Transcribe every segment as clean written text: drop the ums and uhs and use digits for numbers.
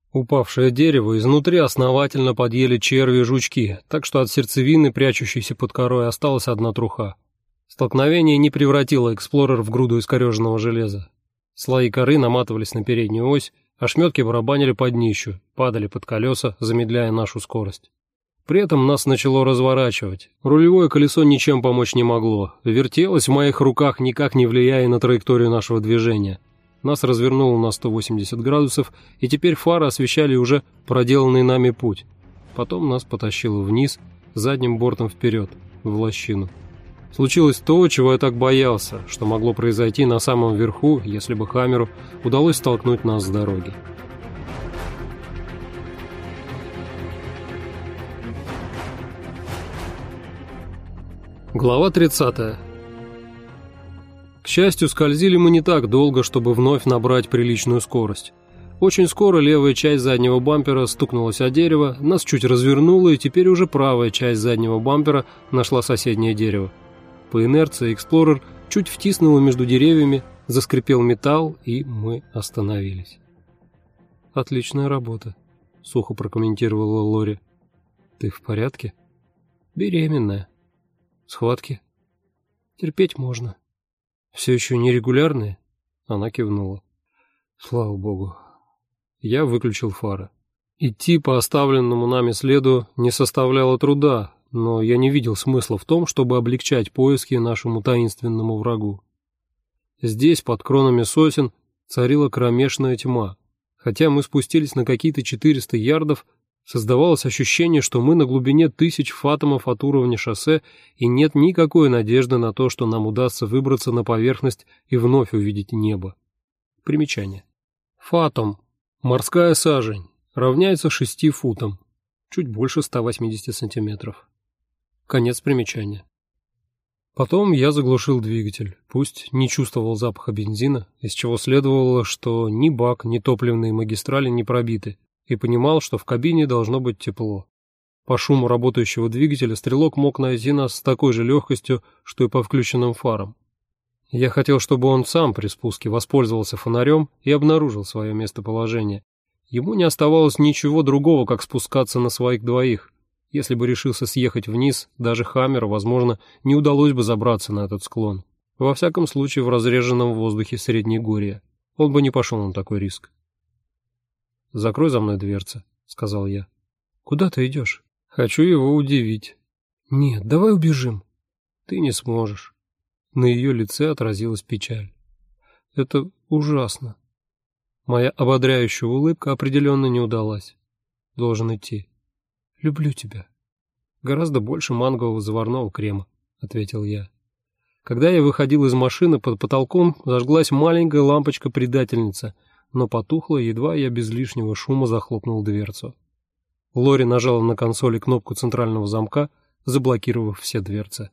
Упавшее дерево изнутри основательно подъели черви и жучки, так что от сердцевины, прячущейся под корой, осталась одна труха. Столкновение не превратило «Эксплорер» в груду искореженного железа. Слои коры наматывались на переднюю ось, ошметки барабанили под днищу, падали под колеса, замедляя нашу скорость. При этом нас начало разворачивать. Рулевое колесо ничем помочь не могло, вертелось в моих руках, никак не влияя на траекторию нашего движения. Нас развернуло на 180 градусов, и теперь фары освещали уже проделанный нами путь. Потом нас потащило вниз, задним бортом вперед, в лощину. Случилось то, чего я так боялся, что могло произойти на самом верху, если бы Хаммеру удалось столкнуть нас с дороги. Глава 30. К счастью, скользили мы не так долго, чтобы вновь набрать приличную скорость. Очень скоро левая часть заднего бампера стукнулась о дерево, нас чуть развернуло, и теперь уже правая часть заднего бампера нашла соседнее дерево. По инерции «Эксплорер» чуть втиснуло между деревьями, заскрипел металл, и мы остановились. «Отличная работа», — сухо прокомментировала Лори. «Ты в порядке?» «Беременная». «Схватки?» «Терпеть можно». «Все еще нерегулярные?» Она кивнула. «Слава богу». Я выключил фары. Идти по оставленному нами следу не составляло труда, но я не видел смысла в том, чтобы облегчать поиски нашему таинственному врагу. Здесь, под кронами сосен, царила кромешная тьма. Хотя мы спустились на какие-то 400 ярдов, создавалось ощущение, что мы на глубине 1000 фатомов от уровня шоссе, и нет никакой надежды на то, что нам удастся выбраться на поверхность и вновь увидеть небо. Примечание. Фатом. Морская сажень. Равняется 6 футам. Чуть больше 180 сантиметров. Конец примечания. Потом я заглушил двигатель, пусть не чувствовал запаха бензина, из чего следовало, что ни бак, ни топливные магистрали не пробиты, и понимал, что в кабине должно быть тепло. По шуму работающего двигателя стрелок мог найти нас с такой же легкостью, что и по включенным фарам. Я хотел, чтобы он сам при спуске воспользовался фонарем и обнаружил свое местоположение. Ему не оставалось ничего другого, как спускаться на своих двоих. Если бы решился съехать вниз, даже Хаммеру, возможно, не удалось бы забраться на этот склон. Во всяком случае, в разреженном воздухе Среднегорья. Он бы не пошел на такой риск. «Закрой за мной дверцы», — сказал я. «Куда ты идешь?» «Хочу его удивить». «Нет, давай убежим». «Ты не сможешь». На ее лице отразилась печаль. «Это ужасно». Моя ободряющая улыбка определенно не удалась. «Должен идти». «Люблю тебя». «Гораздо больше мангового заварного крема», — ответил я. Когда я выходил из машины, под потолком зажглась маленькая лампочка-предательница, но потухла, едва я без лишнего шума захлопнул дверцу. Лори нажала на консоли кнопку центрального замка, заблокировав все дверцы.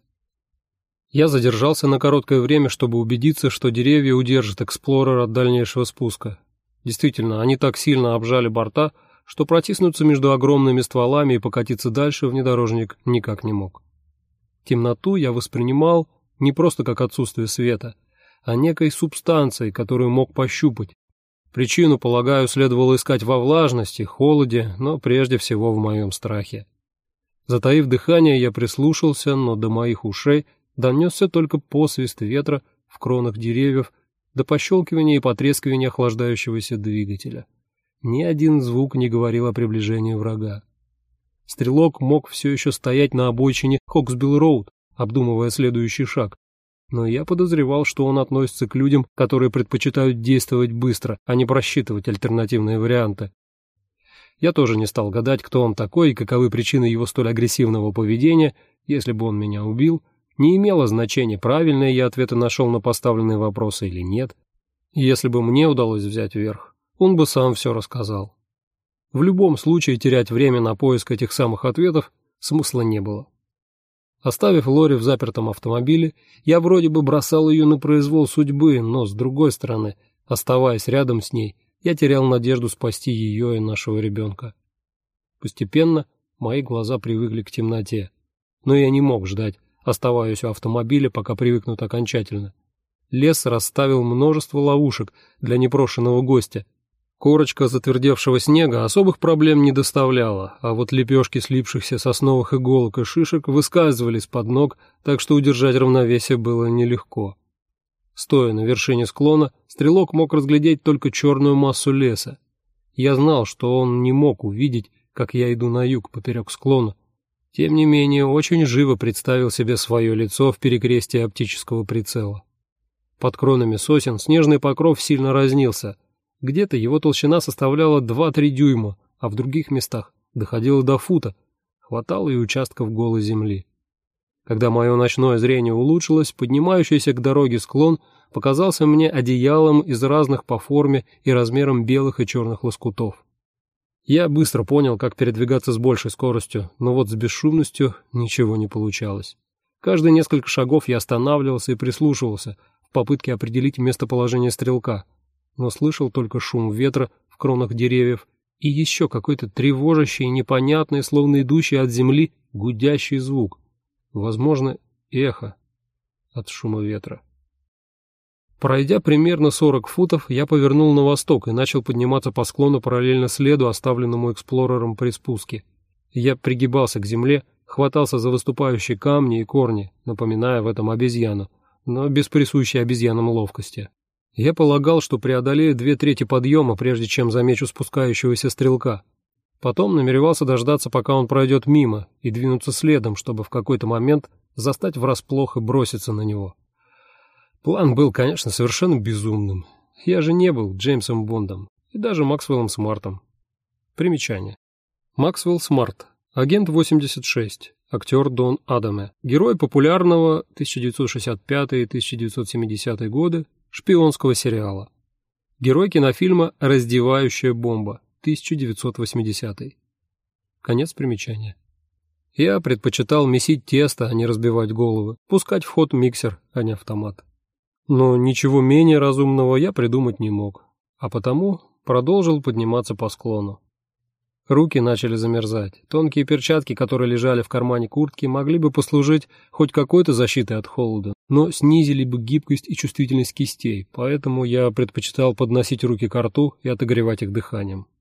Я задержался на короткое время, чтобы убедиться, что деревья удержат «Эксплорер» от дальнейшего спуска. Действительно, они так сильно обжали борта, что протиснуться между огромными стволами и покатиться дальше внедорожник никак не мог. Темноту я воспринимал не просто как отсутствие света, а некой субстанцией, которую мог пощупать. Причину, полагаю, следовало искать во влажности, холоде, но прежде всего в моем страхе. Затаив дыхание, я прислушался, но до моих ушей донесся только посвист ветра в кронах деревьев, до пощелкивания и потрескивания охлаждающегося двигателя. Ни один звук не говорил о приближении врага. Стрелок мог все еще стоять на обочине Хоксбилл-роуд, обдумывая следующий шаг, но я подозревал, что он относится к людям, которые предпочитают действовать быстро, а не просчитывать альтернативные варианты. Я тоже не стал гадать, кто он такой и каковы причины его столь агрессивного поведения. Если бы он меня убил, не имело значения, правильные я ответы нашел на поставленные вопросы или нет. Если бы мне удалось взять верх, он бы сам все рассказал. В любом случае терять время на поиск этих самых ответов смысла не было. Оставив Лори в запертом автомобиле, я вроде бы бросал ее на произвол судьбы, но, с другой стороны, оставаясь рядом с ней, я терял надежду спасти ее и нашего ребенка. Постепенно мои глаза привыкли к темноте, но я не мог ждать, оставаясь у автомобиля, пока привыкнут окончательно. Лес расставил множество ловушек для непрошенного гостя. Корочка затвердевшего снега особых проблем не доставляла, а вот лепешки слипшихся сосновых иголок и шишек выскальзывали из-под ног, так что удержать равновесие было нелегко. Стоя на вершине склона, стрелок мог разглядеть только черную массу леса. Я знал, что он не мог увидеть, как я иду на юг поперек склона. Тем не менее, очень живо представил себе свое лицо в перекрестии оптического прицела. Под кронами сосен снежный покров сильно разнился. Где-то его толщина составляла 2-3 дюйма, а в других местах доходила до фута. Хватало и участков голой земли. Когда мое ночное зрение улучшилось, поднимающийся к дороге склон показался мне одеялом из разных по форме и размерам белых и черных лоскутов. Я быстро понял, как передвигаться с большей скоростью, но вот с бесшумностью ничего не получалось. Каждые несколько шагов я останавливался и прислушивался в попытке определить местоположение стрелка, но слышал только шум ветра в кронах деревьев и еще какой-то тревожащий, непонятный, словно идущий от земли, гудящий звук. Возможно, эхо от шума ветра. Пройдя примерно 40 футов, я повернул на восток и начал подниматься по склону параллельно следу, оставленному эксплорером при спуске. Я пригибался к земле, хватался за выступающие камни и корни, напоминая в этом обезьяну, но без присущей обезьянам ловкости. Я полагал, что преодолею 2/3 подъема, прежде чем замечу спускающегося стрелка. Потом намеревался дождаться, пока он пройдет мимо, и двинуться следом, чтобы в какой-то момент застать врасплох и броситься на него. План был, конечно, совершенно безумным. Я же не был Джеймсом Бондом и даже Максвеллом Смартом. Примечание. Максвелл Смарт, агент 86, актер Дон Адаме, герой популярного 1965-1970 годы шпионского сериала. Герой кинофильма «Раздевающая бомба», 1980. Конец примечания. Я предпочитал месить тесто, а не разбивать головы, пускать в ход миксер, а не автомат. Но ничего менее разумного я придумать не мог, а потому продолжил подниматься по склону. Руки начали замерзать. Тонкие перчатки, которые лежали в кармане куртки, могли бы послужить хоть какой-то защитой от холода, но снизили бы гибкость и чувствительность кистей, поэтому я предпочитал подносить руки ко рту и отогревать их дыханием.